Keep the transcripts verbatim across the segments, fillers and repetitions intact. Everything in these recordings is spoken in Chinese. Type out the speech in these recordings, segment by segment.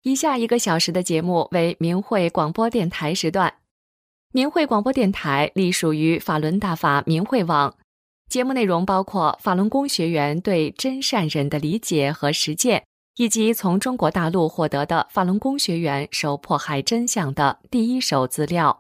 以下一个小时的节目为明慧广播电台时段。明慧广播电台隶属于法轮大法明慧网，节目内容包括法轮功学员对真善忍的理解和实践，以及从中国大陆获得的法轮功学员受迫害真相的第一手资料。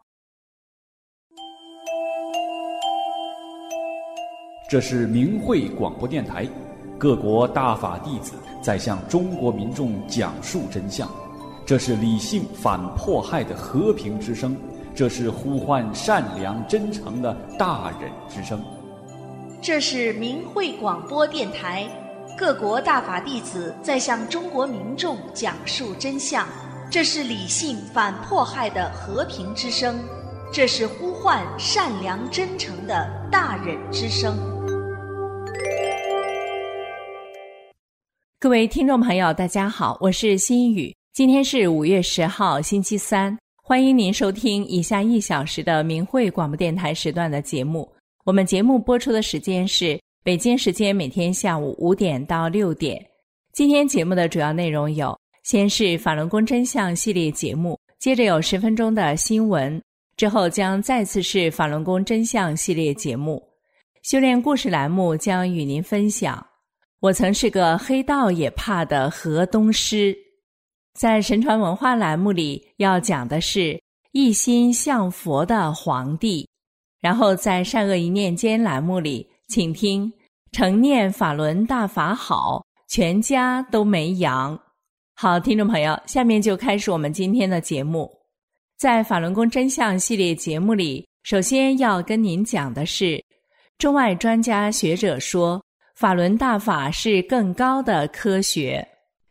这是明慧广播电台，各国大法弟子在向中国民众讲述真相。这是理性反迫害的和平之声，这是呼唤善良真诚的大忍之声。 这是明慧广播电台，各国大法弟子在向中国民众讲述真相。这是理性反迫害的和平之声，这是呼唤善良真诚的大忍之声。 各位听众朋友大家好，我是心雨，今天是五月十号星期三，欢迎您收听以下一小时的明慧广播电台时段的节目。我们节目播出的时间是北京时间每天下午五点到六点。今天节目的主要内容有：先是法轮功真相系列节目，接着有十分钟的新闻，之后将再次是法轮功真相系列节目。修炼故事栏目将与您分享我曾是个黑道也怕的河东狮。在神传文化栏目里要讲的是一心向佛的皇帝。然后在善恶一念间栏目里，请听承念法轮大法好，全家都没阳。好，听众朋友，下面就开始我们今天的节目。在法轮功真相系列节目里，首先要跟您讲的是中外专家学者说法轮大法是更高的科学。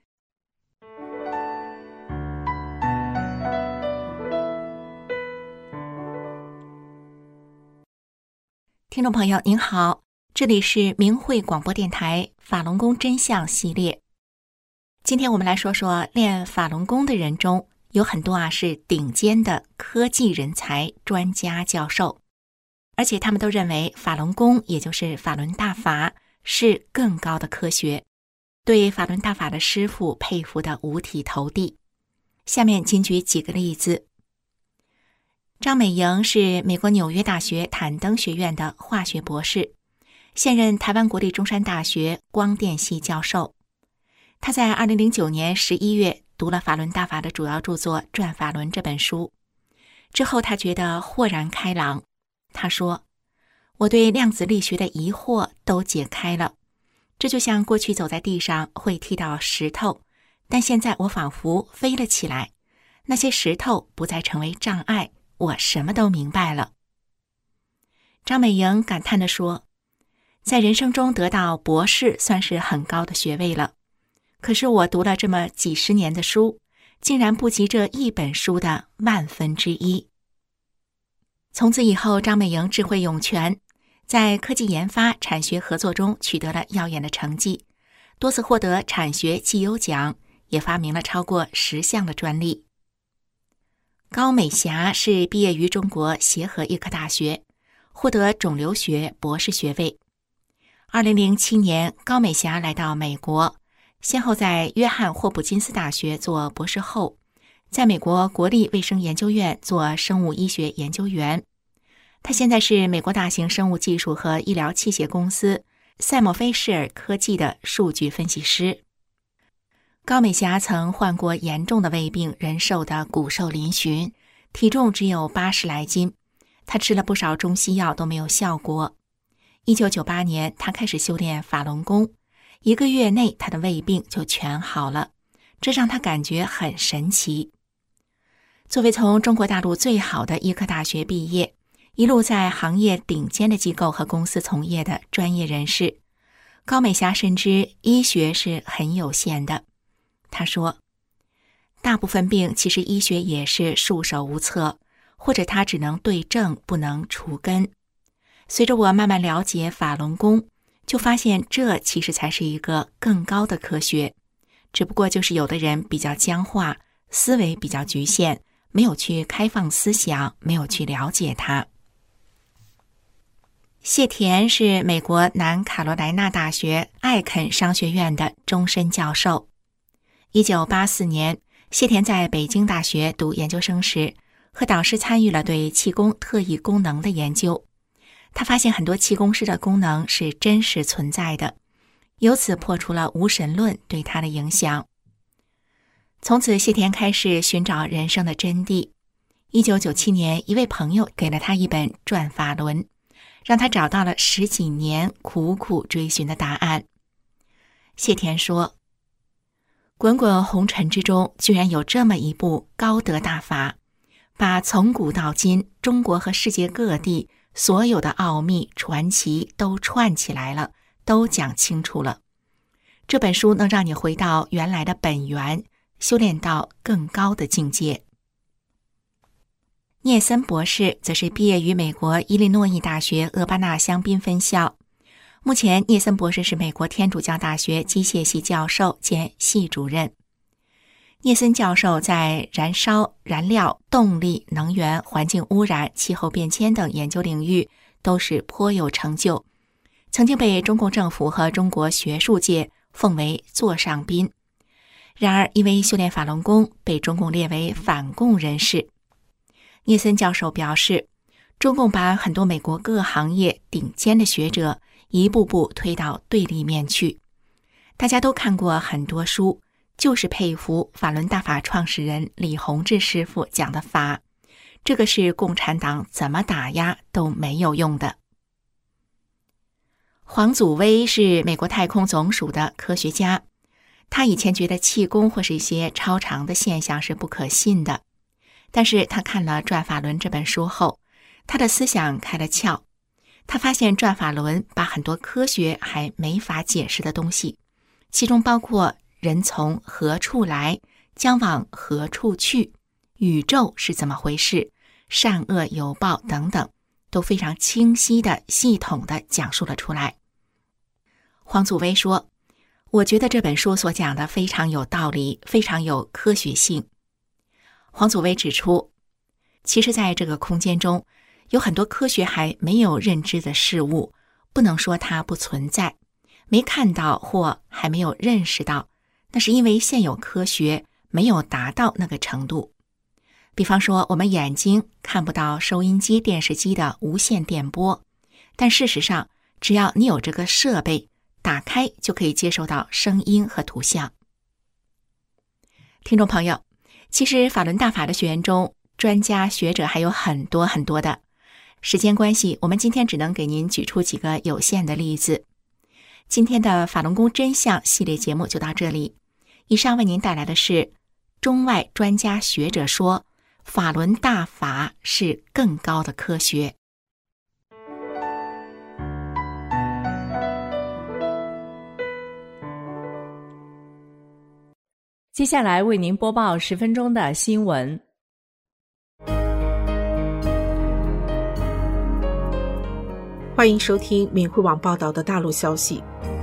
听众朋友您好，这里是明慧广播电台法轮功真相系列。今天我们来说说练法轮功的人中有很多啊是顶尖的科技人才、专家、教授，而且他们都认为法轮功也就是法轮大法是更高的科学，对法轮大法的师父佩服得五体投地。下面仅举几个例子。张美莹是美国纽约大学坦登学院的化学博士，现任台湾国立中山大学光电系教授。他在二零零九年十一月读了法轮大法的主要著作《转法轮》这本书，之后他觉得豁然开朗。他说，我对量子力学的疑惑都解开了，这就像过去走在地上会踢到石头，但现在我仿佛飞了起来，那些石头不再成为障碍，我什么都明白了。张美莹感叹地说，在人生中得到博士算是很高的学位了，可是我读了这么几十年的书，竟然不及这一本书的万分之一。从此以后，张美莹智慧涌泉，在科技研发、产学合作中取得了耀眼的成绩，多次获得产学绩优奖，也发明了超过十项的专利。高美霞是毕业于中国协和医科大学，获得肿瘤学博士学位。二零零七年，高美霞来到美国，先后在约翰霍普金斯大学做博士后，在美国国立卫生研究院做生物医学研究员。他现在是美国大型生物技术和医疗器械公司赛默菲士尔科技的数据分析师。高美霞曾患过严重的胃病，人瘦得骨瘦嶙峋，体重只有八十来斤。她吃了不少中西药都没有效果。一九九八年，她开始修炼法轮功，一个月内她的胃病就全好了，这让她感觉很神奇。作为从中国大陆最好的医科大学毕业，一路在行业顶尖的机构和公司从业的专业人士，高美霞深知医学是很有限的。他说，大部分病其实医学也是束手无策，或者它只能对症不能除根。随着我慢慢了解法轮功，就发现这其实才是一个更高的科学，只不过就是有的人比较僵化，思维比较局限，没有去开放思想，没有去了解它。谢田是美国南卡罗来纳大学艾肯商学院的终身教授。一九八四年， 谢田在北京大学读研究生时，和导师参与了对气功特异功能的研究。他发现很多气功师的功能是真实存在的，由此破除了无神论对他的影响。从此，谢田开始寻找人生的真谛。一九九七年，一位朋友给了他一本《转法轮》，让他找到了十几年苦苦追寻的答案。谢田说，滚滚红尘之中居然有这么一部高德大法，把从古到今中国和世界各地所有的奥秘传奇都串起来了，都讲清楚了。这本书能让你回到原来的本源，修炼到更高的境界。聂森博士则是毕业于美国伊利诺伊大学厄巴纳香槟分校，目前聂森博士是美国天主教大学机械系教授兼系主任。聂森教授在燃烧、燃料、动力、能源、环境污染、气候变迁等研究领域都是颇有成就，曾经被中共政府和中国学术界奉为座上宾。然而因为修炼法轮功，被中共列为反共人士。聂森教授表示，中共把很多美国各行业顶尖的学者一步步推到对立面去。大家都看过很多书，就是佩服法轮大法创始人李洪志师傅讲的法，这个是共产党怎么打压都没有用的。黄祖威是美国太空总署的科学家，他以前觉得气功或是一些超常的现象是不可信的，但是他看了《转法轮》这本书后，他的思想开了窍。他发现《转法轮》把很多科学还没法解释的东西，其中包括人从何处来，将往何处去，宇宙是怎么回事，善恶有报等等，都非常清晰的、系统的讲述了出来。黄祖威说，我觉得这本书所讲的非常有道理，非常有科学性。黄祖威指出，其实在这个空间中有很多科学还没有认知的事物，不能说它不存在，没看到或还没有认识到，那是因为现有科学没有达到那个程度。比方说，我们眼睛看不到收音机、电视机的无线电波，但事实上，只要你有这个设备，打开就可以接收到声音和图像。听众朋友，其实法轮大法的学员中，专家学者还有很多很多的。时间关系，我们今天只能给您举出几个有限的例子。今天的法轮功真相系列节目就到这里。以上为您带来的是中外专家学者说，法轮大法是更高的科学。 接下来为您播报十分钟的新闻。 欢迎收听闽汇网报道的大陆消息。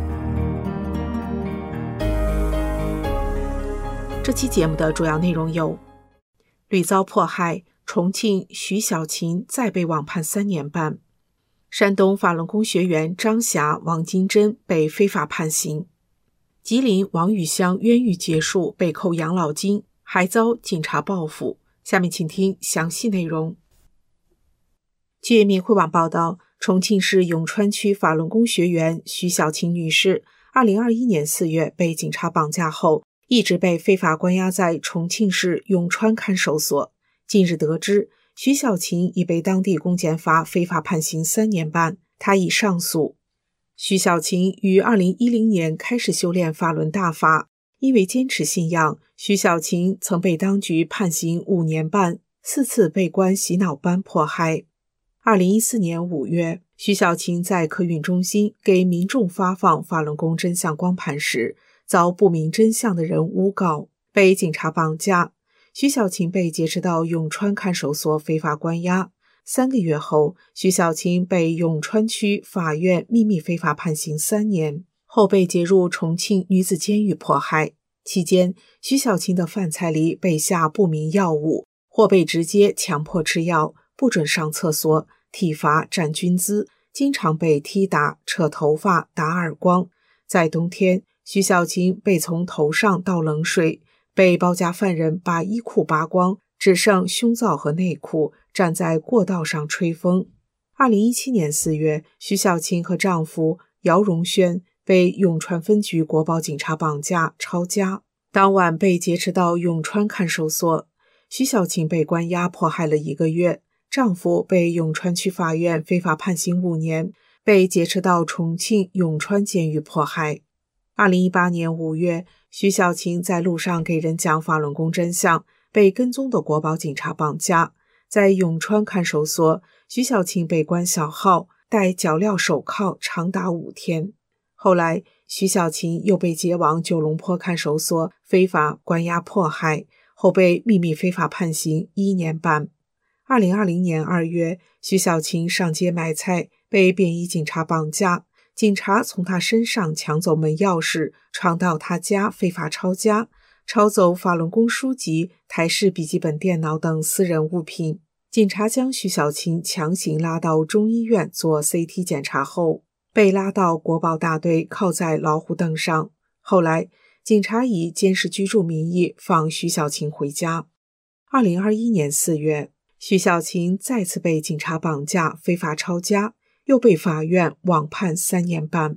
这期节目的主要内容有：屡遭迫害，重庆徐小琴再被网判三年半；山东法轮功学员张霞、王金珍被非法判刑；吉林王禹乡冤狱结束，被扣养老金，还遭警察报复。下面请听详细内容。据闽汇网报道，重庆市永川区法轮功学员徐小琴女士二零二一年四月被警察绑架后，一直被非法关押在重庆市永川看守所。近日得知，徐小琴已被当地公检法非法判刑三年半，她已上诉。徐小琴于二零一零年开始修炼法轮大法，因为坚持信仰，徐小琴曾被当局判刑五年半，四次被关洗脑班迫害。二零一四年五月，徐小琴在客运中心给民众发放法轮功真相光盘时，遭不明真相的人诬告，被警察绑架。徐小琴被劫持到永川看守所非法关押。三个月后，徐小琴被永川区法院秘密非法判刑三年，后被劫入重庆女子监狱迫害。期间，徐小琴的饭菜里被下不明药物，或被直接强迫吃药，不准上厕所，体罚占军姿，经常被踢打、扯头发、打耳光。在冬天，徐小琴被从头上倒冷水， 被包夹犯人把衣裤扒光，只剩胸罩和内裤，站在过道上吹风。二零一七年四月，徐小琴和丈夫姚荣轩被永川分局国保警察绑架抄家，当晚被劫持到永川看守所。徐小琴被关押迫害了一个月，丈夫被永川区法院非法判刑五年，被劫持到重庆永川监狱迫害。二零一八年五月，徐小琴在路上给人讲法轮功真相，被跟踪的国保警察绑架。在永川看守所，徐小琴被关小号，戴脚镣手铐长达五天。后来，徐小琴又被接往九龙坡看守所非法关押迫害，后被秘密非法判刑一年半。二零二零年二月，徐小琴上街买菜，被便衣警察绑架，警察从他身上抢走门钥匙，闯到他家非法抄家，抄走法轮功书籍、台式笔记本电脑等私人物品。警察将徐小琴强行拉到中医院做 C T 检查后，被拉到国保大队铐在老虎凳上。后来，警察以监视居住名义放徐小琴回家。二零二一年四月，徐小琴再次被警察绑架非法抄家，又被法院网判三年半。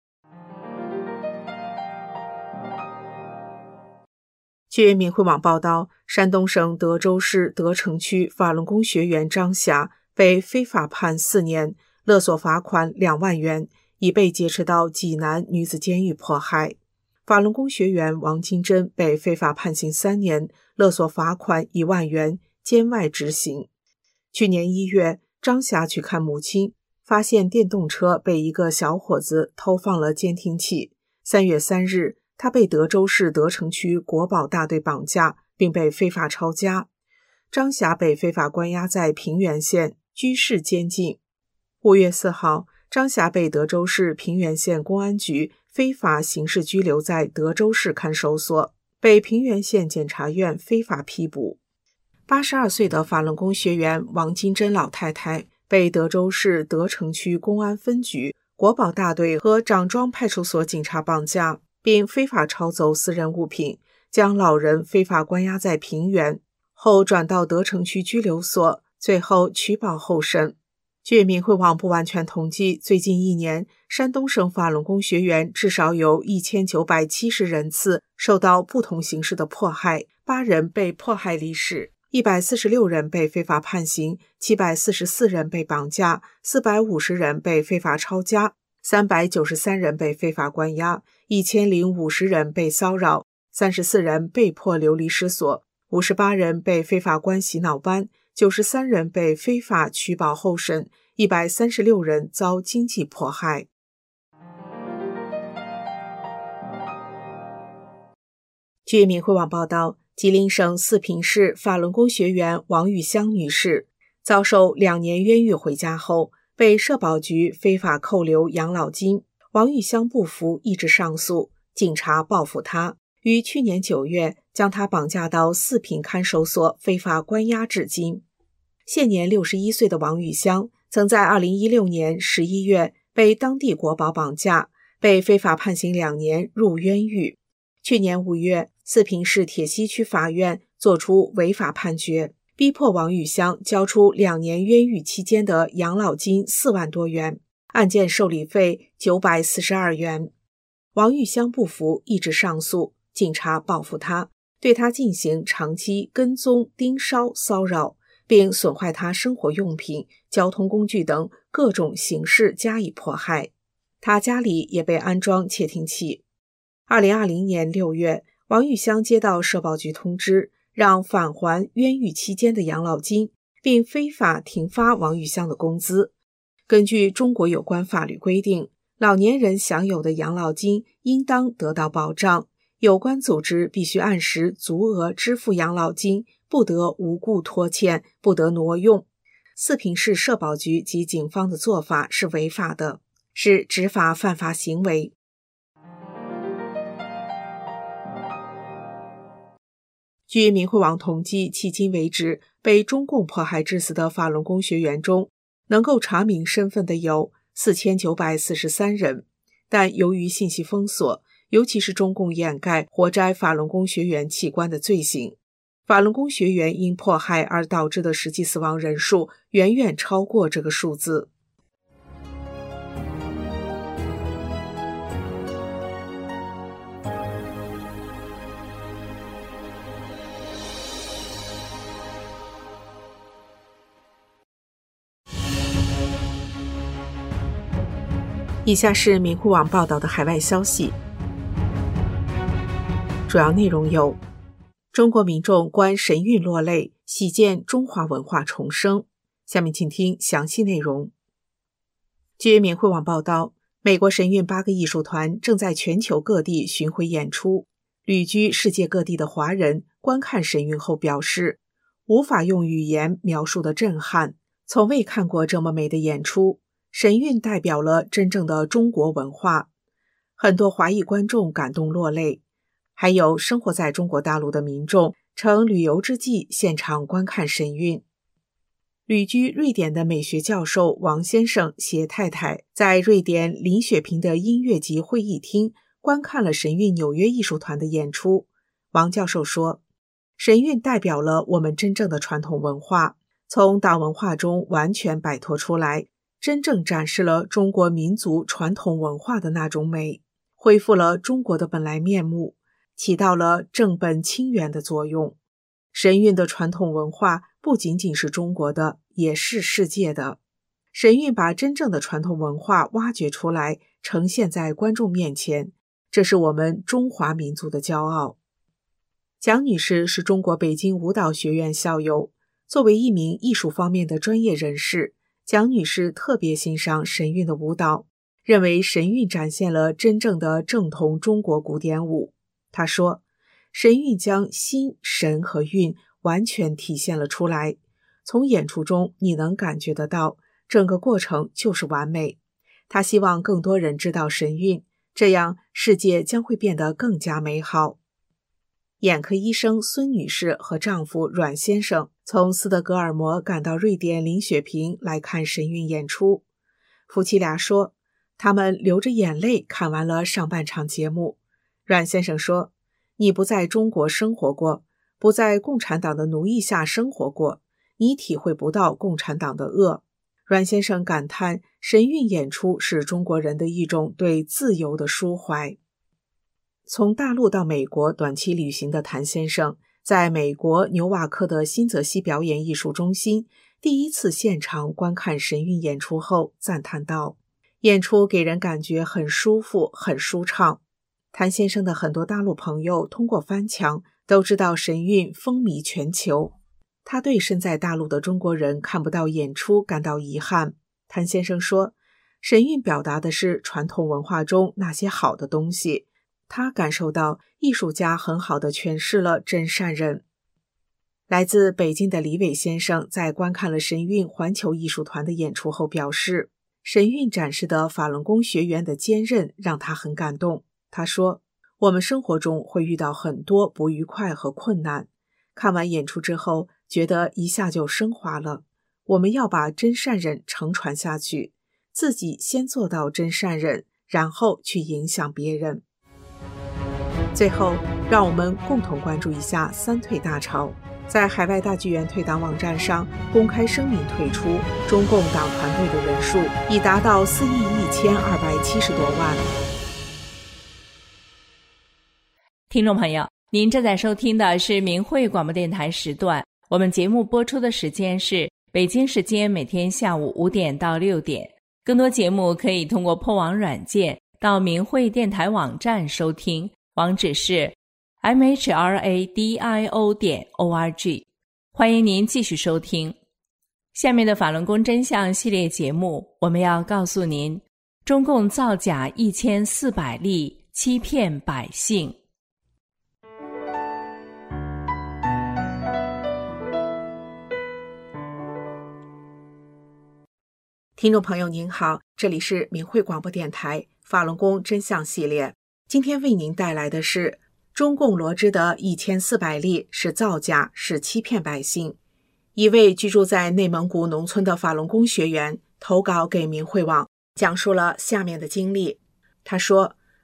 据明慧网报道，山东省德州市德城区法轮功学员张霞被非法判四年，勒索罚款两万元，已被劫持到济南女子监狱迫害。法轮功学员王金珍被非法判刑三年，勒索罚款一万元，监外执行。去年一月，张霞去看母亲，发现电动车被一个小伙子偷放了监听器。三月三日，他被德州市德城区国保大队绑架，并被非法抄家。张霞被非法关押在平原县居士监禁。五月四号，张霞被德州市平原县公安局非法刑事拘留在德州市看守所，被平原县检察院非法批捕。八十二岁的法轮功学员王金珍老太太被德州市德城区公安分局、国保大队和长庄派出所警察绑架，并非法抄走私人物品，将老人非法关押在平原，后转到德城区拘留所，最后取保候审。据明慧网不完全统计，最近一年，山东省法轮功学员至少有一千九百七十人次受到不同形式的迫害，八人被迫害离世，一百四十六人被非法判刑，七百四十四人被绑架，四百五十人被非法抄家，三百九十三人被非法关押，一千零五十人被骚扰，三十四人被迫流离失所，五十八人被非法关洗脑班，九十三人被非法取保候审，一百三十六人遭经济迫害。据明慧网报道，吉林省四平市法轮功学员王玉香女士遭受两年冤狱回家后，被社保局非法扣留养老金。王玉香不服，一直上诉，警察报复她，于去年九月将她绑架到四平看守所非法关押至今。现年六十一岁的王玉香曾在二零一六年十一月被当地国保绑架，被非法判刑两年，入冤狱。去年五月，四平市铁西区法院作出违法判决，逼迫王玉香交出两年冤狱期间的养老金四万多元，案件受理费九百四十二元。王玉香不服，一直上诉，警察报复她，对她进行长期跟踪、盯梢、骚扰，并损坏她生活用品、交通工具等各种形式加以迫害。她家里也被安装窃听器。二零二零年六月，王玉香接到社保局通知，让返还冤狱期间的养老金，并非法停发王玉香的工资。根据中国有关法律规定，老年人享有的养老金应当得到保障，有关组织必须按时足额支付养老金，不得无故拖欠，不得挪用。四平市社保局及警方的做法是违法的，是执法犯法行为。据明慧网统计，迄今为止，被中共迫害致死的法轮功学员中，能够查明身份的有四千九百四十三人，但由于信息封锁， 尤其是中共掩盖活摘法轮功学员器官的罪行。法轮功学员因迫害而导致的实际死亡人数远远超过这个数字。以下是明慧网报道的海外消息，主要内容有：中国民众观神韵落泪，喜见中华文化重生。下面请听详细内容。据明慧网报道，美国神韵八个艺术团正在全球各地巡回演出。旅居世界各地的华人观看神韵后表示，无法用语言描述的震撼，从未看过这么美的演出。神韵代表了真正的中国文化，很多华裔观众感动落泪，还有生活在中国大陆的民众乘旅游之际现场观看神韵。旅居瑞典的美学教授王先生携太太在瑞典林雪平的音乐集会议厅观看了神韵纽约艺术团的演出。王教授说，神韵代表了我们真正的传统文化，从大文化中完全摆脱出来，真正展示了中国民族传统文化的那种美，恢复了中国的本来面目，起到了正本清源的作用。神韵的传统文化不仅仅是中国的，也是世界的。神韵把真正的传统文化挖掘出来，呈现在观众面前，这是我们中华民族的骄傲。蒋女士是中国北京舞蹈学院校友，作为一名艺术方面的专业人士，蒋女士特别欣赏神韵的舞蹈，认为神韵展现了真正的正统中国古典舞。她说，神韵将心、神和韵完全体现了出来，从演出中你能感觉得到，整个过程就是完美。她希望更多人知道神韵，这样世界将会变得更加美好。眼科医生孙女士和丈夫阮先生从斯德哥尔摩赶到瑞典林雪平来看神韵演出。夫妻俩说，他们流着眼泪看完了上半场节目。阮先生说，你不在中国生活过，不在共产党的奴役下生活过，你体会不到共产党的恶。阮先生感叹，神韵演出是中国人的一种对自由的抒怀。从大陆到美国短期旅行的谭先生，在美国纽瓦克的新泽西表演艺术中心第一次现场观看神韵演出后赞叹道，演出给人感觉很舒服，很舒畅。谭先生的很多大陆朋友通过翻墙都知道神韵风靡全球，他对身在大陆的中国人看不到演出感到遗憾。谭先生说，神韵表达的是传统文化中那些好的东西，他感受到艺术家很好地诠释了真善忍。来自北京的李伟先生在观看了神韵环球艺术团的演出后表示，神韵展示的法轮功学员的坚韧让他很感动。他说，我们生活中会遇到很多不愉快和困难，看完演出之后觉得一下就升华了。我们要把真善忍承传下去，自己先做到真善忍，然后去影响别人。最后，让我们共同关注一下三退大潮。在海外大剧院退党网站上公开声明退出中共党团队的人数已达到四亿一千二百七十多万。 听众朋友，您正在收听的是明慧广播电台时段，我们节目播出的时间是北京时间每天下午五点到六点。更多节目可以通过破网软件到明慧电台网站收听，网址是 m h r a d i o 点 o r g。 欢迎您继续收听下面的法轮功真相系列节目。我们要告诉您，中共造假一千四百例，欺骗百姓。 听众朋友您好，这里是明慧广播电台法轮功真相系列。今天为您带来的是中共罗织的一千四百例是造假，是欺骗百姓。一位居住在内蒙古农村的法轮功学员投稿给明慧网，讲述了下面的经历。他说，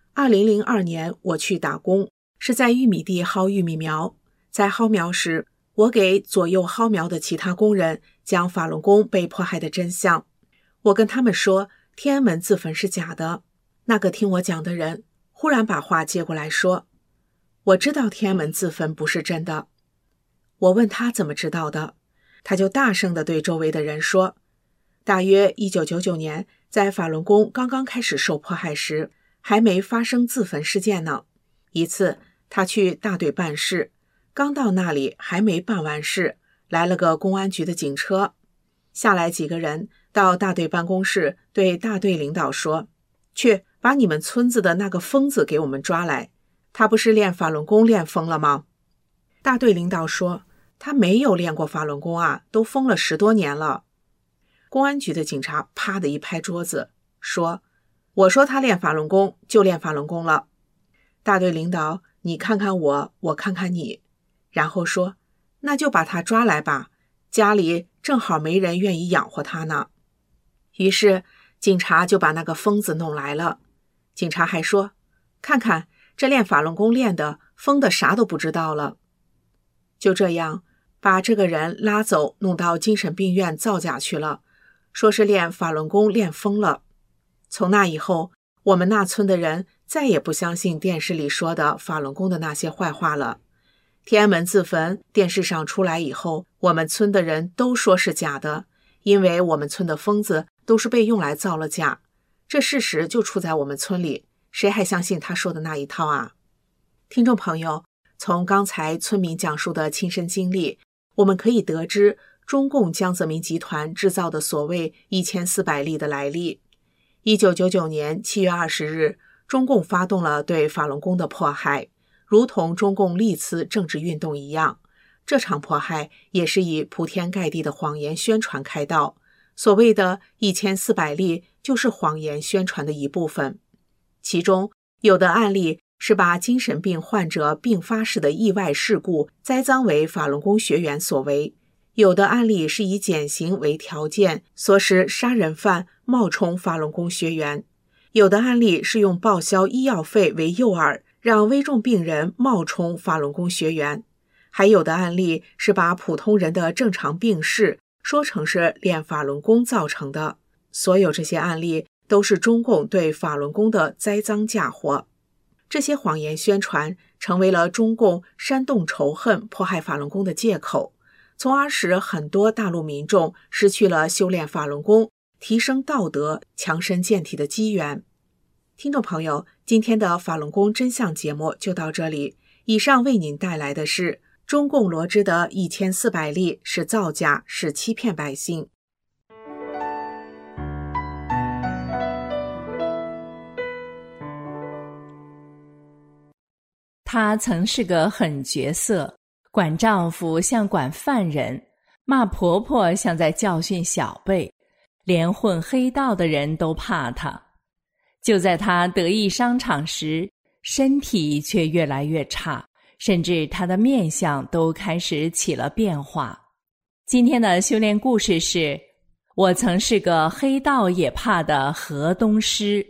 二零零二年我去打工，是在玉米地薅玉米苗。在薅苗时，我给左右薅苗的其他工人讲法轮功被迫害的真相。我跟他们说天安门自焚是假的。那个听我讲的人忽然把话接过来说，我知道天安门自焚不是真的。我问他怎么知道的，他就大声地对周围的人说，大约一九九九年，在法轮功刚刚开始受迫害时，还没发生自焚事件呢。一次他去大队办事，刚到那里还没办完事，来了个公安局的警车，下来几个人到大队办公室对大队领导说，去把你们村子的那个疯子给我们抓来，他不是练法轮功练疯了吗？大队领导说，他没有练过法轮功啊，都疯了十多年了。公安局的警察啪的一拍桌子，说，我说他练法轮功就练法轮功了。大队领导你看看我，我看看你，然后说，那就把他抓来吧，家里正好没人愿意养活他呢。于是警察就把那个疯子弄来了。警察还说，看看这练法轮功练的疯的啥都不知道了。就这样把这个人拉走，弄到精神病院造假去了，说是练法轮功练疯了。从那以后，我们那村的人再也不相信电视里说的法轮功的那些坏话了。天安门自焚电视上出来以后，我们村的人都说是假的，因为我们村的疯子都是被用来造了假。这事实就出在我们村里，谁还相信他说的那一套啊？听众朋友，从刚才村民讲述的亲身经历，我们可以得知中共江泽民集团制造的所谓一千四百例的来历。一九九九年七月二十日，中共发动了对法轮功的迫害，如同中共历次政治运动一样，这场迫害也是以铺天盖地的谎言宣传开道。所谓的一千四百例就是谎言宣传的一部分。其中有的案例是把精神病患者并发式的意外事故栽赃为法轮功学员所为，有的案例是以减刑为条件，唆使杀人犯冒充法轮功学员，有的案例是用报销医药费为诱饵，让危重病人冒充法轮功学员，还有的案例是把普通人的正常病逝说成是练法轮功造成的。所有这些案例都是中共对法轮功的栽赃嫁祸。这些谎言宣传成为了中共煽动仇恨、迫害法轮功的借口，从而使很多大陆民众失去了修炼法轮功、提升道德、强身健体的机缘。听众朋友，今天的法轮功真相节目就到这里。以上为您带来的是中共罗织的一千四百例是造假，是欺骗百姓。 她曾是个狠角色，管丈夫像管犯人，骂婆婆像在教训小辈，连混黑道的人都怕她。就在她得意商场时，身体却越来越差，甚至她的面相都开始起了变化。今天的修炼故事是，我曾是个黑道也怕的河东狮。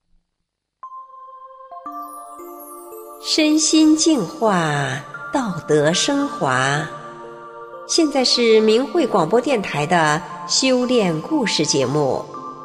身心净化，道德升华。现在是明慧广播电台的修炼故事节目。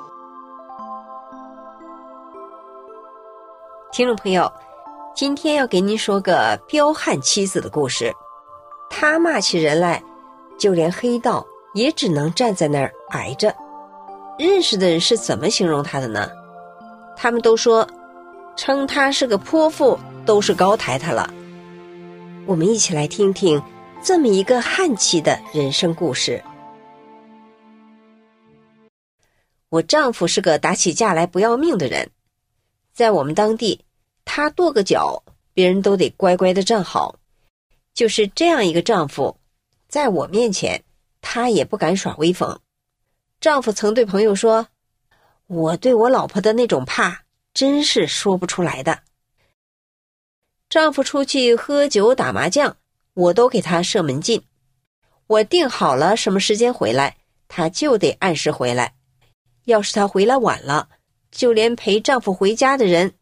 听众朋友，今天要给您说个彪悍妻子的故事。他骂起人来，就连黑道也只能站在那儿挨着。认识的人是怎么形容他的呢？他们都说称他是个泼妇，都是高抬他了。我们一起来听听这么一个悍气的人生故事。我丈夫是个打起架来不要命的人，在我们当地，他跺个脚，别人都得乖乖地站好。就是这样一个丈夫，在我面前，他也不敢耍威风。丈夫曾对朋友说，我对我老婆的那种怕，真是说不出来的。丈夫出去喝酒打麻将，我都给他设门禁。我定好了什么时间回来，他就得按时回来。要是他回来晚了，就连陪丈夫回家的人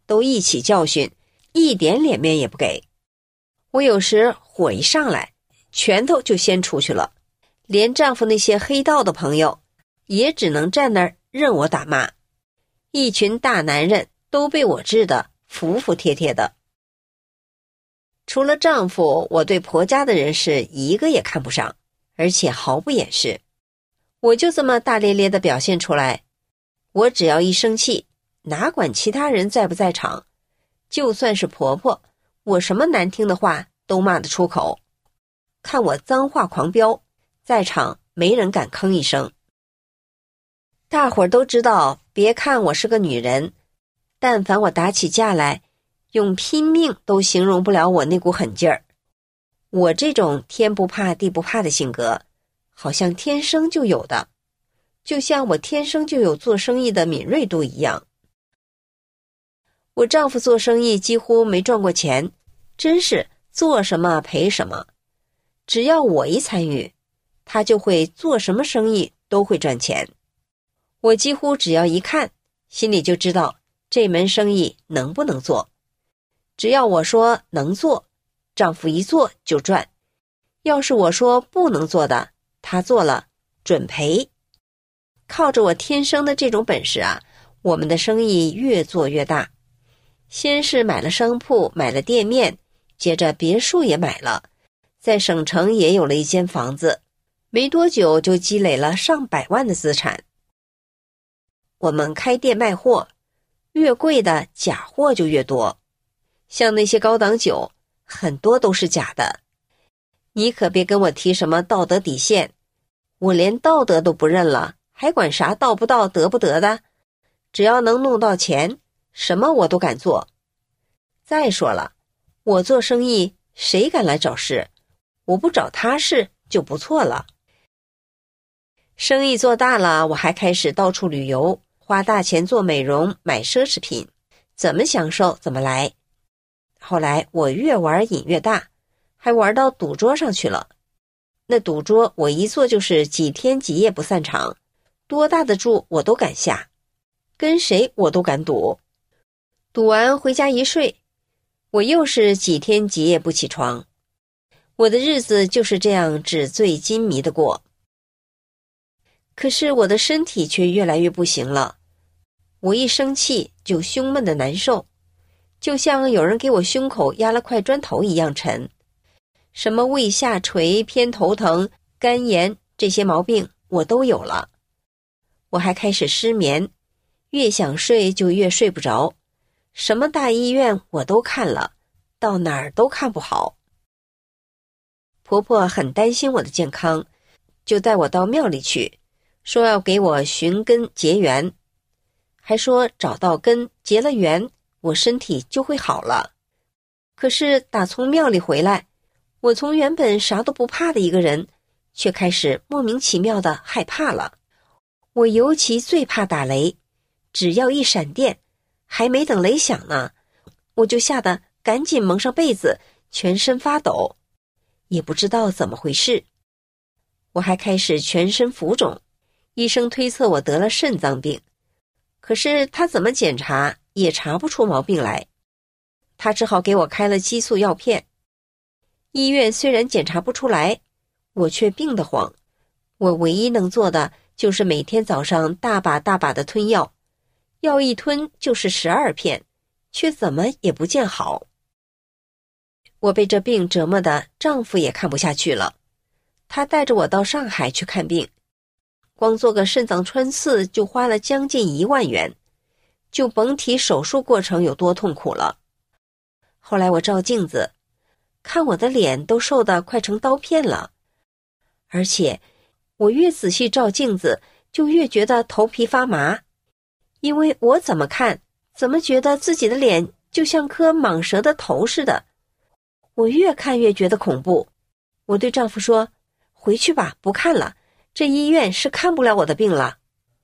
都一起教训，一点脸面也不给。我有时火一上来，拳头就先出去了，连丈夫那些黑道的朋友也只能站那儿任我打骂。一群大男人都被我治得服服帖帖的。除了丈夫，我对婆家的人是一个也看不上，而且毫不掩饰。我就这么大咧咧地表现出来。我只要一生气，哪管其他人在不在场，就算是婆婆，我什么难听的话都骂得出口。看我脏话狂飙，在场没人敢吭一声。大伙儿都知道，别看我是个女人，但凡我打起架来，用拼命都形容不了我那股狠劲儿。我这种天不怕地不怕的性格，好像天生就有的，就像我天生就有做生意的敏锐度一样。我丈夫做生意几乎没赚过钱，真是做什么赔什么。只要我一参与，他就会做什么生意都会赚钱。我几乎只要一看，心里就知道这门生意能不能做。只要我说能做，丈夫一做就赚。要是我说不能做的，他做了准赔。靠着我天生的这种本事啊，我们的生意越做越大。先是买了商铺，买了店面，接着别墅也买了，在省城也有了一间房子，没多久就积累了上百万的资产。我们开店卖货，越贵的假货就越多，像那些高档酒，很多都是假的。你可别跟我提什么道德底线，我连道德都不认了，还管啥道不道得不得的？只要能弄到钱，什么我都敢做。再说了，我做生意谁敢来找事？我不找他事就不错了。生意做大了，我还开始到处旅游，花大钱做美容，买奢侈品，怎么享受怎么来。后来我越玩瘾越大，还玩到赌桌上去了。那赌桌我一坐就是几天几夜不散场，多大的注我都敢下，跟谁我都敢赌。赌完回家一睡，我又是几天几夜不起床。我的日子就是这样纸醉金迷的过。可是我的身体却越来越不行了，我一生气就胸闷的难受，就像有人给我胸口压了块砖头一样沉。什么胃下垂、偏头疼、肝炎，这些毛病我都有了。我还开始失眠，越想睡就越睡不着，什么大医院我都看了，到哪儿都看不好。婆婆很担心我的健康，就带我到庙里去，说要给我寻根结缘，还说找到根结了缘，我身体就会好了。可是打从庙里回来，我从原本啥都不怕的一个人，却开始莫名其妙的害怕了。我尤其最怕打雷，只要一闪电，还没等雷响呢，我就吓得赶紧蒙上被子，全身发抖，也不知道怎么回事。我还开始全身浮肿，医生推测我得了肾脏病，可是他怎么检查也查不出毛病来，他只好给我开了激素药片。医院虽然检查不出来，我却病得慌。我唯一能做的就是每天早上大把大把的吞药，药一吞就是十二片，却怎么也不见好。我被这病折磨的丈夫也看不下去了，他带着我到上海去看病，光做个肾脏穿刺就花了将近一万元，就甭提手术过程有多痛苦了。后来我照镜子，看我的脸都瘦得快成刀片了，而且我越仔细照镜子，就越觉得头皮发麻，因为我怎么看，怎么觉得自己的脸就像颗蟒蛇的头似的。我越看越觉得恐怖，我对丈夫说，回去吧，不看了，这医院是看不了我的病了。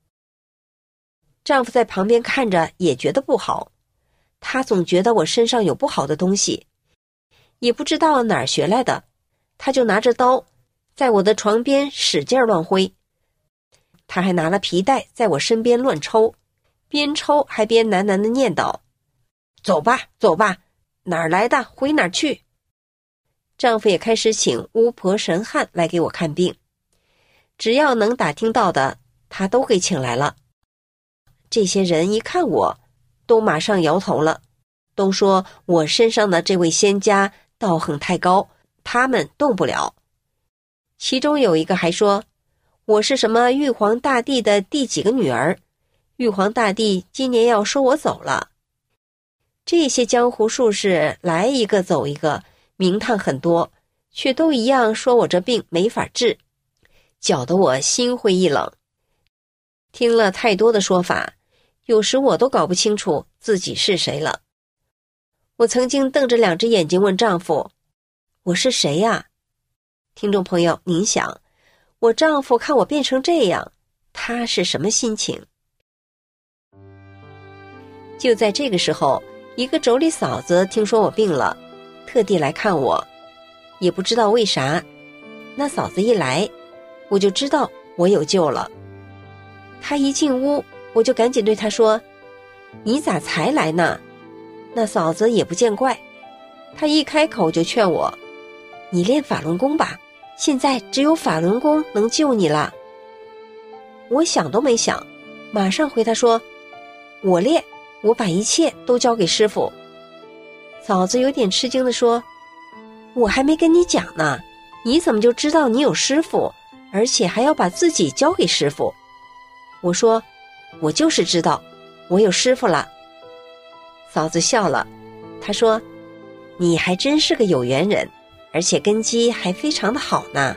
丈夫在旁边看着也觉得不好，他总觉得我身上有不好的东西，也不知道哪儿学来的，他就拿着刀在我的床边使劲乱挥，他还拿了皮带在我身边乱抽，边抽还边喃喃地念叨， 走吧，走吧，哪儿来的回哪儿去。丈夫也开始请巫婆神汉来给我看病，只要能打听到的，他都给请来了。这些人一看我，都马上摇头了，都说我身上的这位仙家道行太高，他们动不了。其中有一个还说，我是什么玉皇大帝的第几个女儿，玉皇大帝今年要收我走了。这些江湖术士来一个走一个，名堂很多，却都一样说我这病没法治，搅得我心灰意冷。听了太多的说法，有时我都搞不清楚自己是谁了。我曾经瞪着两只眼睛问丈夫，我是谁呀？听众朋友，您想，我丈夫看我变成这样，他是什么心情？就在这个时候，一个妯娌嫂子听说我病了，特地来看我，也不知道为啥，那嫂子一来，我就知道我有救了。她一进屋，我就赶紧对她说，你咋才来呢？那嫂子也不见怪，她一开口就劝我，你练法轮功吧，现在只有法轮功能救你了。我想都没想，马上回她说，我练，我把一切都交给师父。嫂子有点吃惊地说，我还没跟你讲呢，你怎么就知道你有师父，而且还要把自己交给师父？我说，我就是知道我有师父了。嫂子笑了，她说，你还真是个有缘人，而且根基还非常的好呢。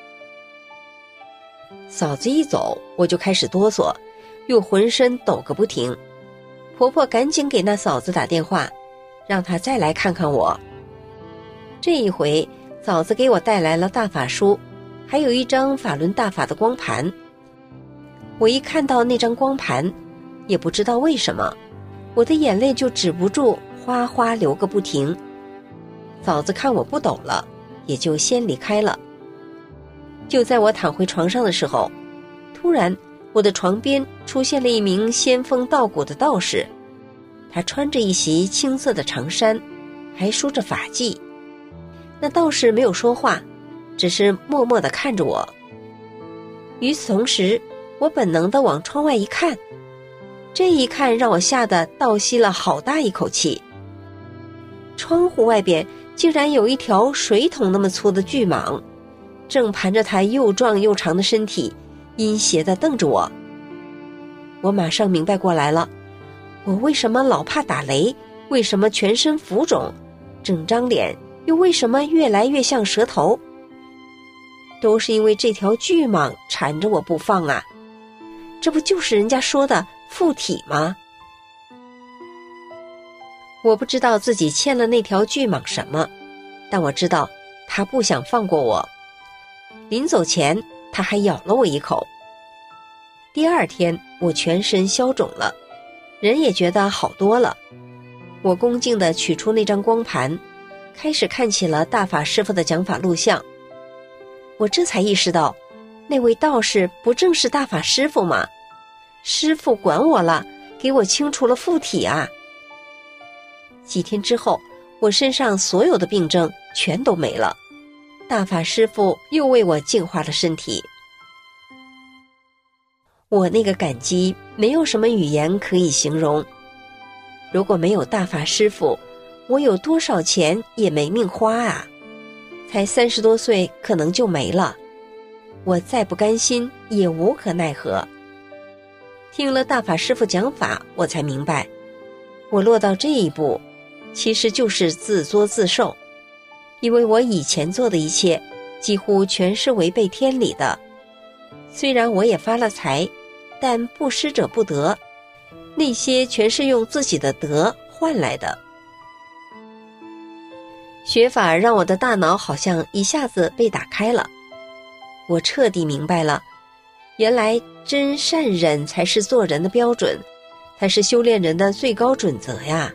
嫂子一走，我就开始哆嗦，又浑身抖个不停。婆婆赶紧给那嫂子打电话，让她再来看看我。这一回，嫂子给我带来了大法书，还有一张法轮大法的光盘。我一看到那张光盘，也不知道为什么，我的眼泪就止不住哗哗流个不停。嫂子看我不抖了，也就先离开了。就在我躺回床上的时候，突然我的床边出现了一名仙风道骨的道士，他穿着一袭青色的长衫，还梳着发髻。那道士没有说话，只是默默地看着我。与此同时，我本能地往窗外一看，这一看让我吓得倒吸了好大一口气。窗户外边竟然有一条水桶那么粗的巨蟒，正盘着它又壮又长的身体，阴邪地瞪着我。我马上明白过来了，我为什么老怕打雷，为什么全身浮肿，整张脸又为什么越来越像蛇头，都是因为这条巨蟒缠着我不放啊！这不就是人家说的附体吗？我不知道自己欠了那条巨蟒什么，但我知道他不想放过我。临走前，他还咬了我一口。第二天，我全身消肿了，人也觉得好多了。我恭敬地取出那张光盘，开始看起了大法师父的讲法录像。我这才意识到，那位道士不正是大法师父吗？师父管我了，给我清除了附体啊！几天之后，我身上所有的病症全都没了，大法师父又为我净化了身体。我那个感激没有什么语言可以形容。如果没有大法师父，我有多少钱也没命花啊！才三十多岁，可能就没了。我再不甘心，也无可奈何。听了大法师父讲法，我才明白，我落到这一步，其实就是自作自受。因为我以前做的一切，几乎全是违背天理的。虽然我也发了财，但不施者不得，那些全是用自己的德换来的。学法让我的大脑好像一下子被打开了，我彻底明白了，原来真善忍才是做人的标准，才是修炼人的最高准则呀。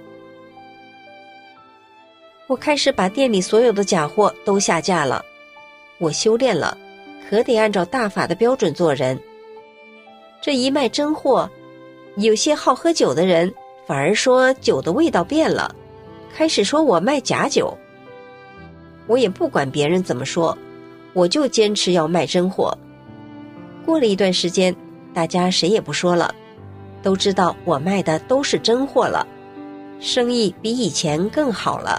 我开始把店里所有的假货都下架了。我修炼了，可得按照大法的标准做人。这一卖真货，有些好喝酒的人反而说酒的味道变了，开始说我卖假酒。我也不管别人怎么说，我就坚持要卖真货。过了一段时间，大家谁也不说了，都知道我卖的都是真货了，生意比以前更好了。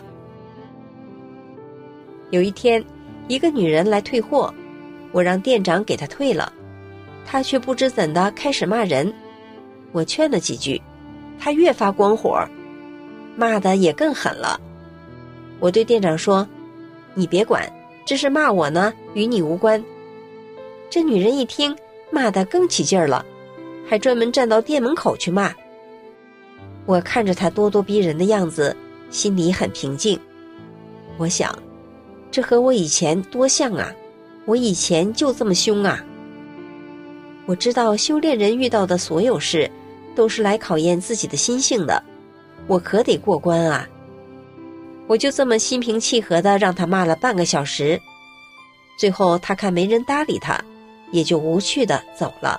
有一天，一个女人来退货，我让店长给她退了，她却不知怎的开始骂人。我劝了几句，她越发光火，骂得也更狠了。我对店长说，你别管，这是骂我呢，与你无关。这女人一听，骂得更起劲儿了，还专门站到店门口去骂。我看着她咄咄逼人的样子，心里很平静。我想，这和我以前多像啊，我以前就这么凶啊。我知道修炼人遇到的所有事都是来考验自己的心性的，我可得过关啊。我就这么心平气和地让他骂了半个小时，最后他看没人搭理他，也就无趣地走了。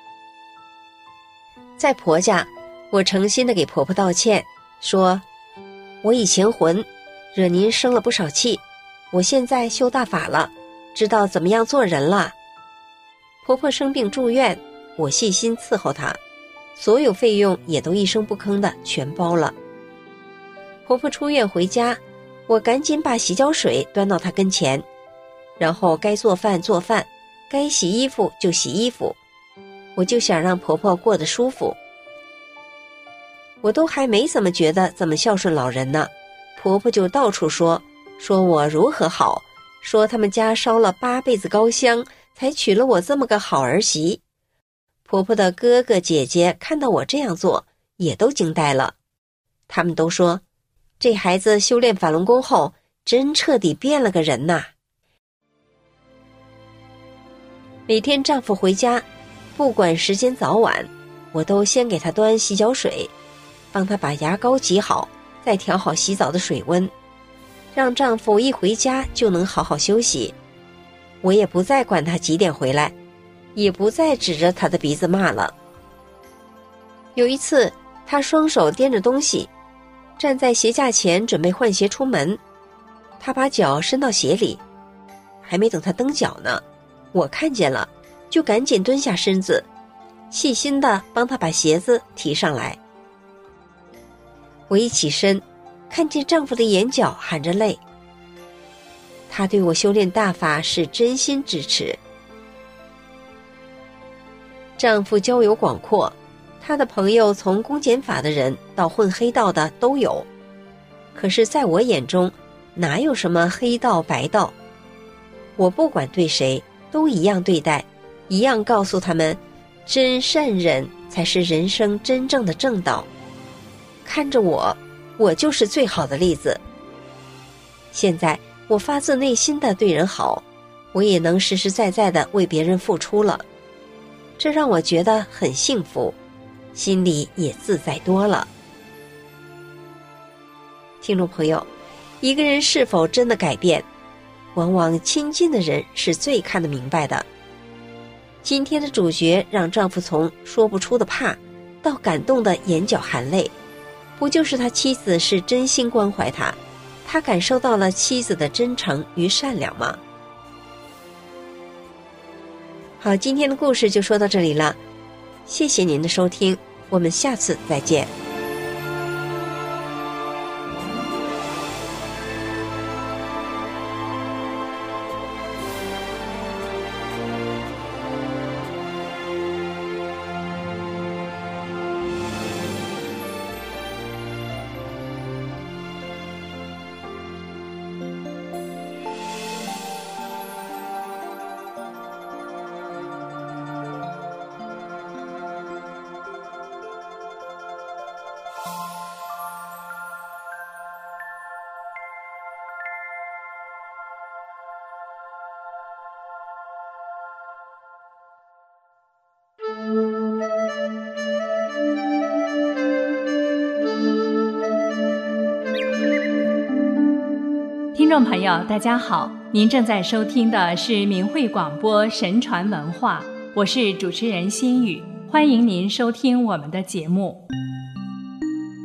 在婆家，我诚心地给婆婆道歉，说我以前混，惹您生了不少气，我现在修大法了，知道怎么样做人了。婆婆生病住院，我细心伺候她，所有费用也都一声不吭的全包了。婆婆出院回家，我赶紧把洗脚水端到她跟前，然后该做饭做饭，该洗衣服就洗衣服，我就想让婆婆过得舒服。我都还没怎么觉得怎么孝顺老人呢，婆婆就到处说说我如何好，说他们家烧了八辈子高香才娶了我这么个好儿媳。婆婆的哥哥姐姐看到我这样做，也都惊呆了。他们都说，这孩子修炼法轮功后，真彻底变了个人呐。每天丈夫回家，不管时间早晚，我都先给他端洗脚水，帮他把牙膏挤好，再调好洗澡的水温，让丈夫一回家就能好好休息。我也不再管他几点回来，也不再指着他的鼻子骂了。有一次，他双手掂着东西，站在鞋架前准备换鞋出门，他把脚伸到鞋里，还没等他蹬脚呢，我看见了，就赶紧蹲下身子，细心地帮他把鞋子提上来。我一起身，看见丈夫的眼角含着泪，他对我修炼大法是真心支持。丈夫交友广阔，他的朋友从公检法的人到混黑道的都有，可是在我眼中，哪有什么黑道白道，我不管对谁都一样对待，一样告诉他们，真善忍才是人生真正的正道。看着我，我就是最好的例子。现在我发自内心的对人好，我也能实实在在的为别人付出了，这让我觉得很幸福，心里也自在多了。听众朋友，一个人是否真的改变，往往亲近的人是最看得明白的。今天的主角让丈夫从说不出的怕到感动的眼角含泪，不就是他妻子是真心关怀他，他感受到了妻子的真诚与善良吗？好，今天的故事就说到这里了，谢谢您的收听，我们下次再见。 听众朋友大家好，您正在收听的是明慧广播神传文化，我是主持人心雨，欢迎您收听我们的节目。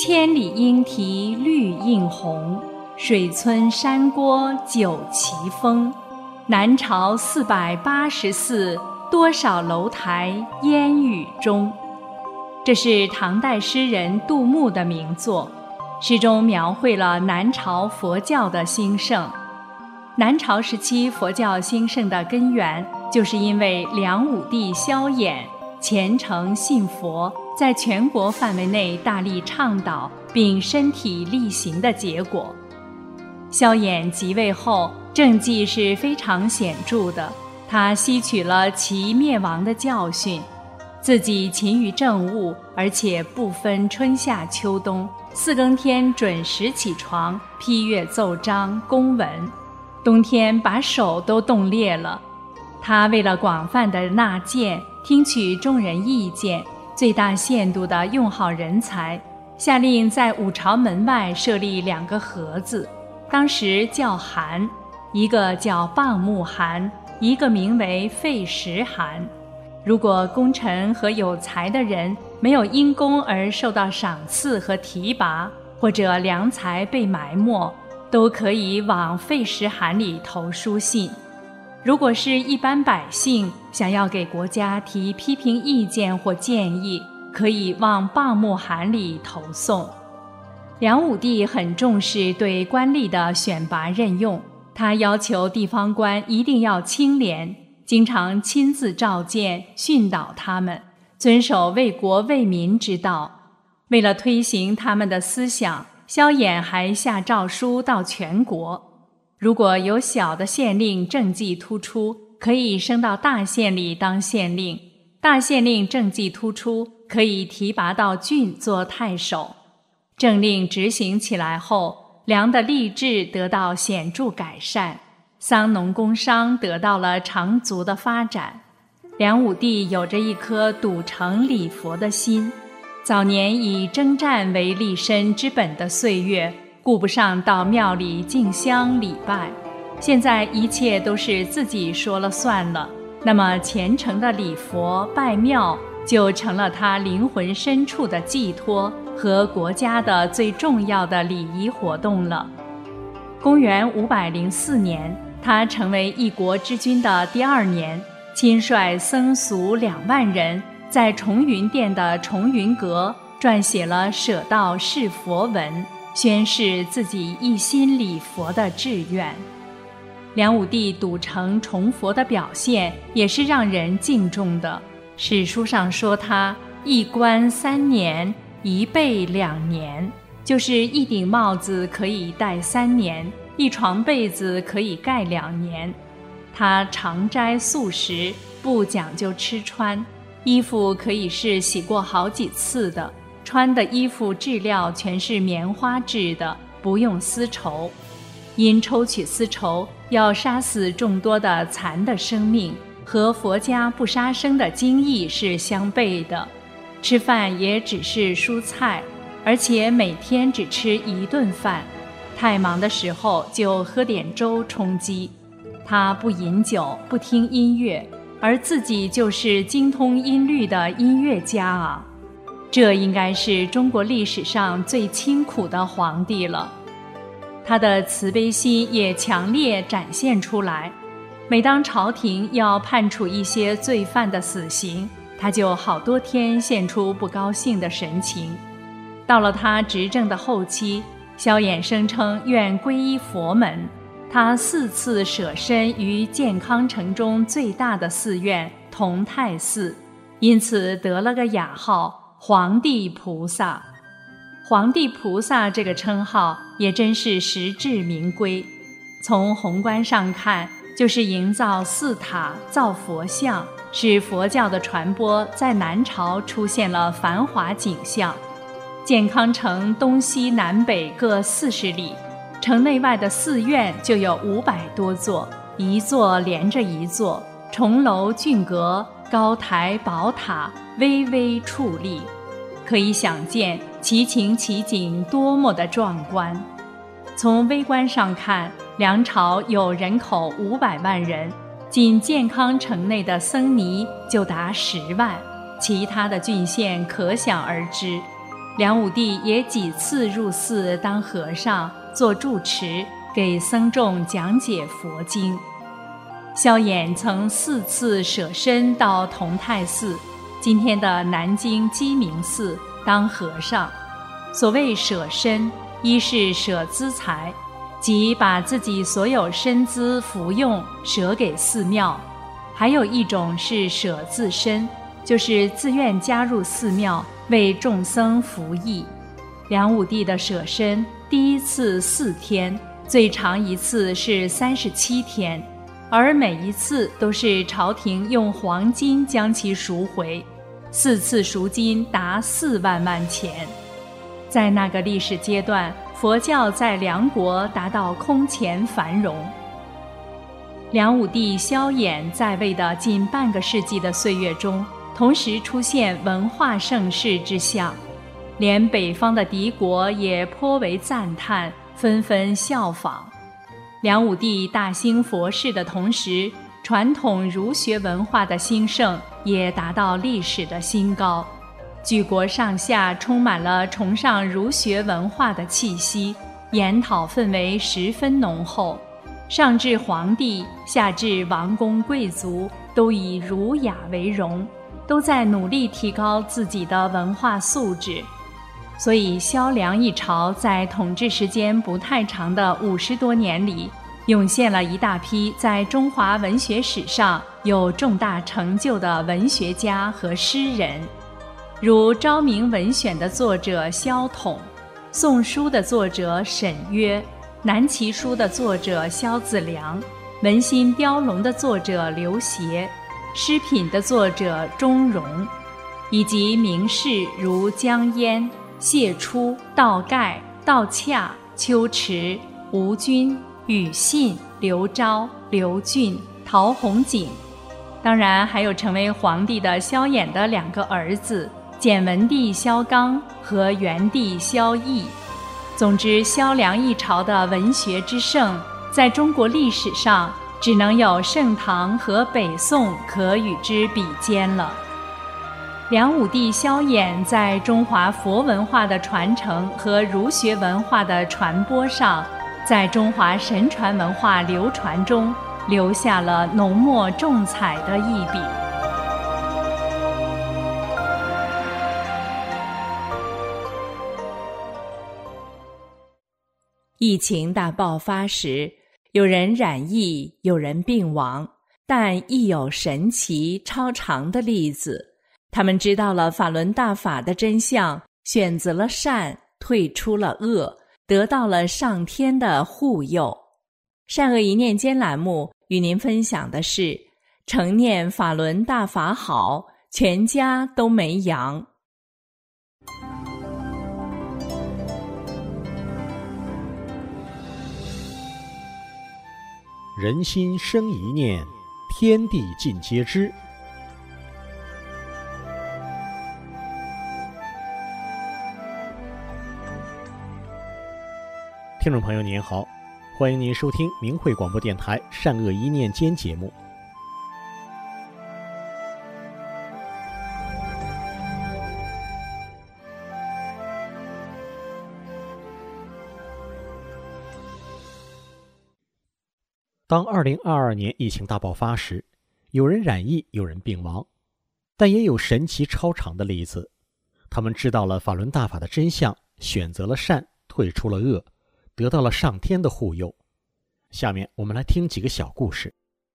千里莺啼绿映红，水村山郭酒旗风。南朝四百八十寺，多少楼台烟雨中。这是唐代诗人杜牧的名作，诗中描绘了南朝佛教的兴盛。南朝时期佛教兴盛的根源，就是因为梁武帝萧衍虔诚信佛，在全国范围内大力倡导并身体力行的结果。萧衍即位后，政绩是非常显著的，他吸取了齐灭亡的教训，自己勤于政务，而且不分春夏秋冬，四更天准时起床，批阅奏章公文，冬天把手都冻裂了。他为了广泛的纳谏，听取众人意见，最大限度地用好人才，下令在五朝门外设立两个盒子，当时叫函，一个叫蚌木函，一个名为废石函。如果功臣和有才的人没有因功而受到赏赐和提拔，或者良才被埋没，都可以往废石函里投书信。如果是一般百姓想要给国家提批评意见或建议，可以往蚌木函里投送。梁武帝很重视对官吏的选拔任用，他要求地方官一定要清廉，经常亲自召见训导他们，遵守为国为民之道。为了推行他们的思想，萧衍还下诏书到全国，如果有小的县令政绩突出，可以升到大县里当县令；大县令政绩突出，可以提拔到郡做太守。政令执行起来后，梁的吏治得到显著改善，桑农工商得到了长足的发展。梁武帝有着一颗笃诚礼佛的心，早年以征战为立身之本的岁月，顾不上到庙里敬香礼拜，现在一切都是自己说了算了，那么虔诚的礼佛拜庙就成了他灵魂深处的寄托和国家的最重要的礼仪活动了。公元五百零四年，他成为一国之君的第二年，亲率僧俗两万人，在重云殿的重云阁撰写了舍道释佛文，宣示自己一心礼佛的志愿。梁武帝笃诚崇佛的表现也是让人敬重的。史书上说他一冠三年，一被两年，就是一顶帽子可以戴三年，一床被子可以盖两年。他常斋素食，不讲究吃穿，衣服可以是洗过好几次的，穿的衣服质料全是棉花制的，不用丝绸。因抽取丝绸要杀死众多的残的生命，和佛家不杀生的精义是相悖的。吃饭也只是蔬菜，而且每天只吃一顿饭，太忙的时候就喝点粥充饥。他不饮酒，不听音乐，而自己就是精通音律的音乐家啊！这应该是中国历史上最清苦的皇帝了。他的慈悲心也强烈展现出来，每当朝廷要判处一些罪犯的死刑，他就好多天现出不高兴的神情。到了他执政的后期，萧衍声称愿皈依佛门，他四次舍身于建康城中最大的寺院同泰寺，因此得了个雅号皇帝菩萨。皇帝菩萨这个称号也真是实至名归，从宏观上看，就是营造寺塔、造佛像，使佛教的传播在南朝出现了繁华景象。建康城东西南北各四十里，城内外的寺院就有五百多座，一座连着一座，重楼峻阁，高台宝塔，巍巍矗立，可以想见奇情奇景多么的壮观。从微观上看，梁朝有人口五百万人，仅建康城内的僧尼就达十万，其他的郡县可想而知。 梁武帝也几次入寺当和尚，做住持，给僧众讲解佛经。萧衍曾四次舍身到同泰寺，今天的南京鸡鸣寺当和尚。所谓舍身，一是舍资财，即把自己所有身资服用舍给寺庙；还有一种是舍自身，就是自愿加入寺庙为众僧服役。梁武帝的舍身，第一次四天，最长一次是三十七天，而每一次都是朝廷用黄金将其赎回，四次赎金达四万万钱。在那个历史阶段，佛教在梁国达到空前繁荣。梁武帝萧衍在位的近半个世纪的岁月中，同时出现文化盛世之象，连北方的敌国也颇为赞叹，纷纷效仿。梁武帝大兴佛事的同时，传统儒学文化的兴盛也达到历史的新高，举国上下充满了崇尚儒学文化的气息，研讨氛围十分浓厚，上至皇帝，下至王公贵族，都以儒雅为荣，都在努力提高自己的文化素质。所以萧梁一朝在统治时间不太长的五十多年里，涌现了一大批在中华文学史上有重大成就的文学家和诗人，如《昭明文选》的作者萧统，《宋书》的作者沈约，《南齐书》的作者萧子良，《文心雕龙》的作者刘勰，《诗品》的作者钟嵘，以及名士如江淹、谢初、道盖、道洽、秋池、吴均、庾信、刘昭、刘俊、陶弘景。当然还有成为皇帝的萧衍的两个儿子，简文帝萧纲和元帝萧绎。总之，萧梁一朝的文学之盛，在中国历史上只能有盛唐和北宋可与之比肩了。梁武帝萧衍在中华佛文化的传承和儒学文化的传播上，在中华神传文化流传中留下了浓墨重彩的一笔。疫情大爆发时，有人染疫，有人病亡，但亦有神奇超常的例子。他们知道了法轮大法的真相，选择了善，退出了恶，得到了上天的护佑。善恶一念间栏目与您分享的是，承念法轮大法好，全家都没阳。 人心生一念，天地尽皆知。听众朋友您好，欢迎您收听明慧广播电台善恶一念间节目。当二零二二年疫情大爆发时，有人染疫，有人病亡，但也有神奇超常的例子。他们知道了法轮大法的真相，选择了善，退出了恶，得到了上天的护佑。下面我们来听几个小故事。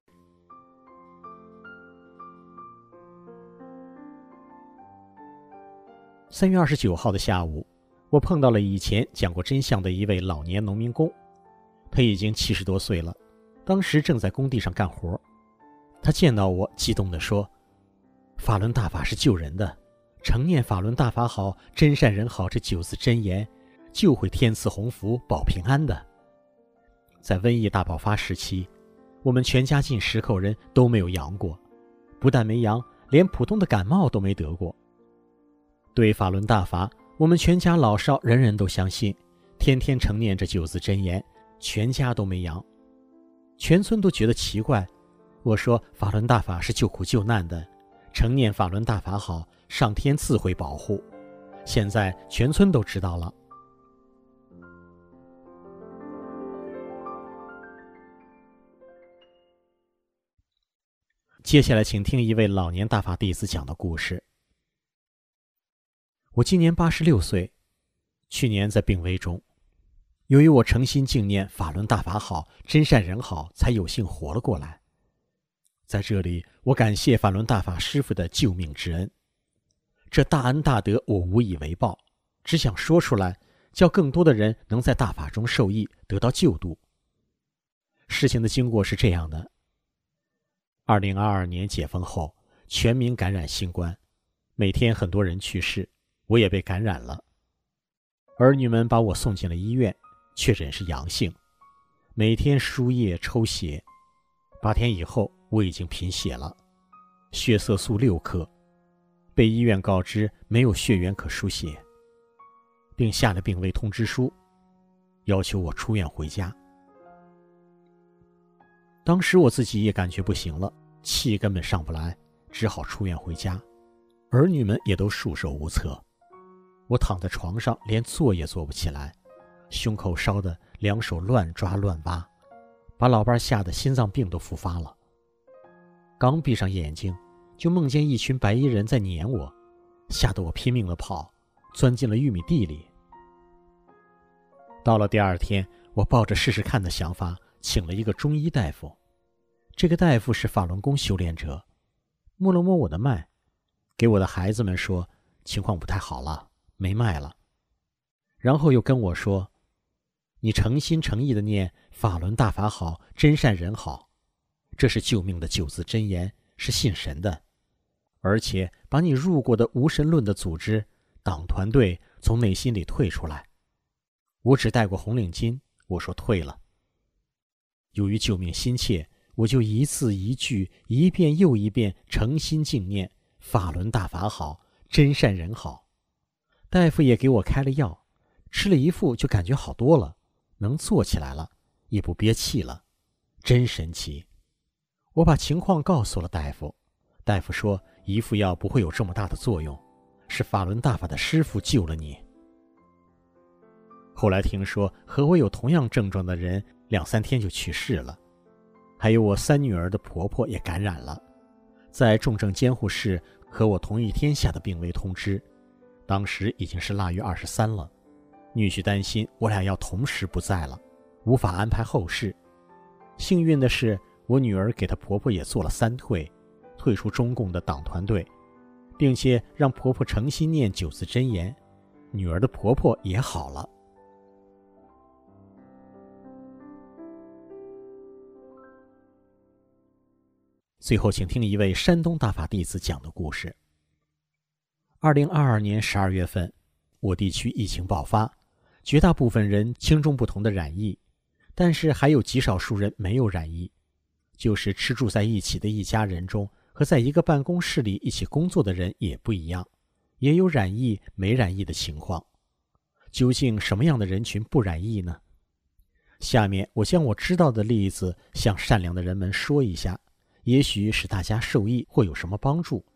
三月二十九号的下午，我碰到了以前讲过真相的一位老年农民工，他已经七十多岁了，当时正在工地上干活。他见到我，激动地说：“法轮大法是救人的，承念法轮大法好，真善人好这九字真言，就会天赐鸿福，保平安的。”在瘟疫大爆发时期，我们全家近十口人都没有阳过，不但没阳，连普通的感冒都没得过。对法轮大法，我们全家老少人人都相信，天天承念这九字真言，全家都没阳。全村都觉得奇怪，我说法轮大法是救苦救难的，承念法轮大法好，上天自会保护。 现在全村都知道了。接下来请听一位老年大法弟子讲的故事。我今年八十六岁，去年在病危中，由于我诚心敬念法轮大法好，真善人好，才有幸活了过来。在这里，我感谢法轮大法师父的救命之恩，这大恩大德我无以为报，只想说出来，叫更多的人能在大法中受益，得到救度。事情的经过是这样的：二零二二年解封后，全民感染新冠，每天很多人去世，我也被感染了。儿女们把我送进了医院，确诊是阳性，每天输液抽血，八天以后我已经贫血了，血色素六克，被医院告知没有血源可输血，并下了病危通知书，要求我出院回家。当时我自己也感觉不行了，气根本上不来，只好出院回家。儿女们也都束手无策，我躺在床上连坐也坐不起来，胸口烧得两手乱抓乱挖，把老伴吓得心脏病都复发了。刚闭上眼睛，就梦见一群白衣人在撵我，吓得我拼命地跑，钻进了玉米地里。到了第二天，我抱着试试看的想法，请了一个中医大夫。这个大夫是法轮功修炼者，摸了摸我的脉，给我的孩子们说情况不太好了，没脉了。然后又跟我说，你诚心诚意地念法轮大法好，真善人好，这是救命的九字真言，是信神的，而且把你入过的无神论的组织党团队从内心里退出来。我只戴过红领巾，我说退了。由于救命心切，我就一字一句，一遍又一遍诚心敬念法轮大法好，真善人好。大夫也给我开了药，吃了一副就感觉好多了，能坐起来了，也不憋气了，真神奇。我把情况告诉了大夫，大夫说一副药不会有这么大的作用，是法轮大法的师父救了你。后来听说和我有同样症状的人两三天就去世了，还有我三女儿的婆婆也感染了，在重症监护室和我同一天下的病危通知，当时已经是腊月二十三了，女婿担心我俩要同时不在了，无法安排后事。幸运的是，我女儿给她婆婆也做了三退，退出中共的党团队，并且让婆婆诚心念九字真言，女儿的婆婆也好了。最后请听一位山东大法弟子讲的故事。二零二二年十二月份，我地区疫情爆发，绝大部分人轻重不同的染疫，但是还有极少数人没有染疫，就是吃住在一起的一家人中，和在一个办公室里一起工作的人也不一样，也有染疫没染疫的情况。究竟什么样的人群不染疫呢？下面我将我知道的例子向善良的人们说一下，也许使大家受益或有什么帮助。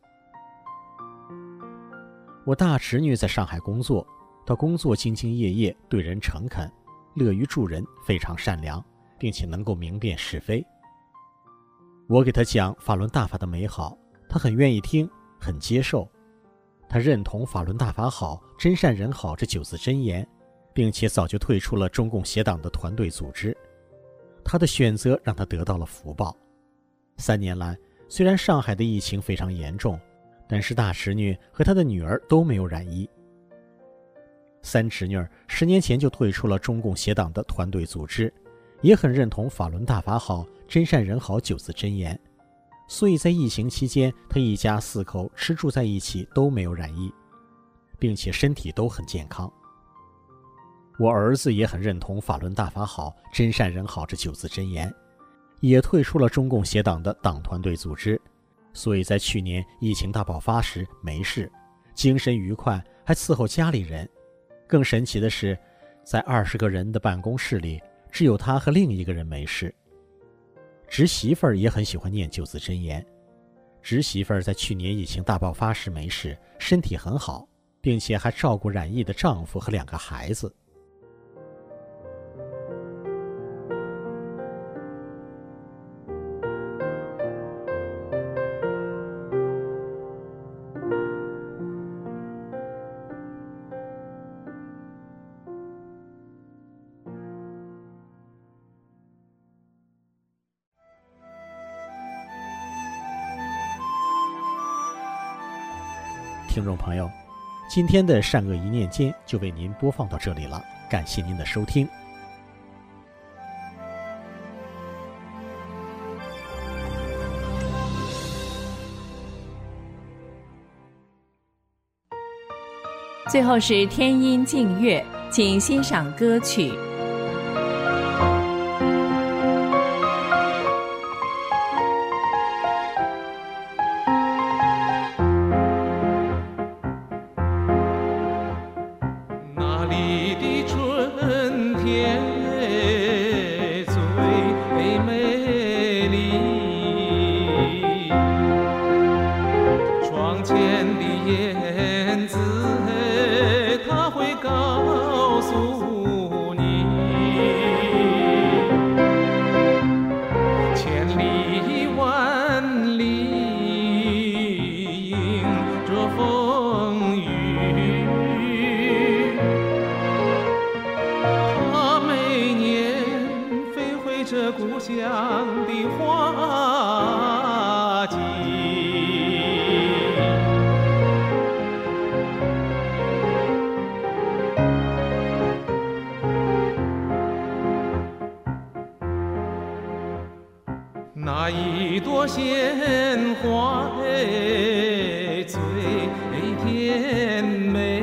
我大侄女在上海工作，她工作兢兢业业，对人诚恳，乐于助人，非常善良，并且能够明辨是非。我给她讲法轮大法的美好，她很愿意听，很接受。她认同法轮大法好，真善人好这九字真言，并且早就退出了中共邪党的团队组织。她的选择让她得到了福报。三年来，虽然上海的疫情非常严重，但是大侄女和她的女儿都没有染疫。三侄女十年前就退出了中共邪党的团队组织，也很认同法轮大法好，真善人好九字真言，所以在疫情期间，她一家四口吃住在一起都没有染疫，并且身体都很健康。我儿子也很认同法轮大法好，真善人好这九字真言，也退出了中共邪党的党团队组织，所以在去年疫情大爆发时没事，精神愉快，还伺候家里人。更神奇的是，在二十个人的办公室里，只有他和另一个人没事。侄媳妇儿也很喜欢念九字真言，侄媳妇儿在去年疫情大爆发时没事，身体很好， 并且还照顾染疫的丈夫和两个孩子。听众朋友，今天的善恶一念间就为您播放到这里了，感谢您的收听。 最后是天音静月，请欣赏歌曲。 那一朵鲜花哎，最甜美，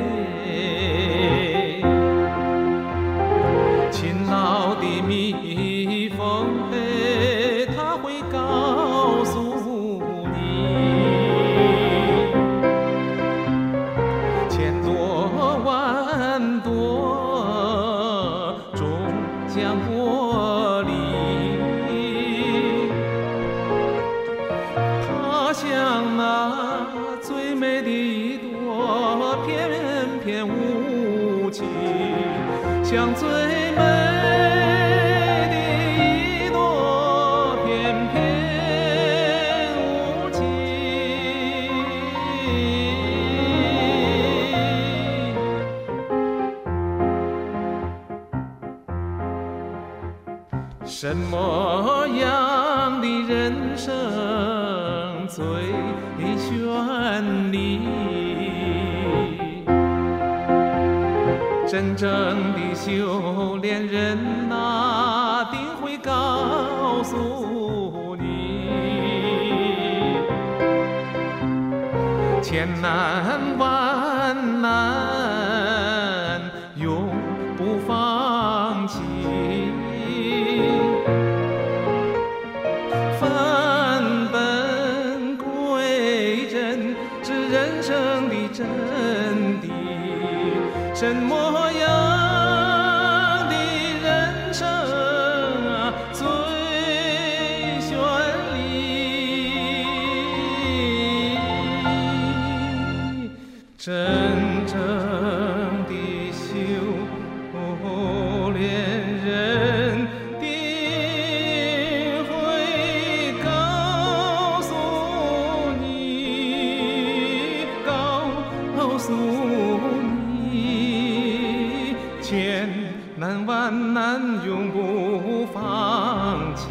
勤劳的蜜蜂哎，它会告诉你，千朵万朵终将脱离。像那最美的一朵翩翩舞旗，像最美的一朵翩翩舞旗。什么样的人生最绚丽？真正的修炼人哪，定会告诉你，千难万难永不放弃。真谛，什么样的人生啊最绚丽？真正的修炼人定会告诉你，告诉你，千难万难永不放弃，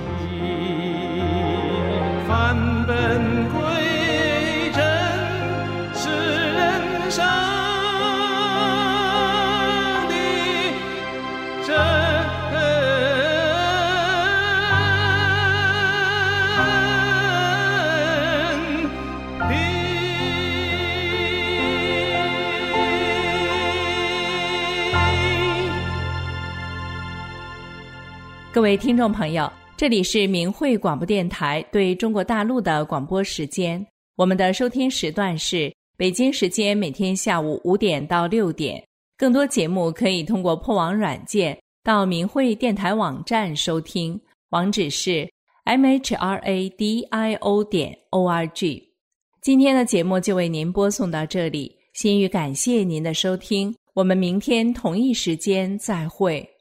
返本归真是人生的真。 各位听众朋友，这里是明慧广播电台对中国大陆的广播时间，我们的收听时段是北京时间每天下午五点到六点。更多节目可以通过破网软件到明慧电台网站收听，网址是 m h r a d i o 点 o r g。今天的节目就为您播送到这里， 心语感谢您的收听，我们明天同一时间再会。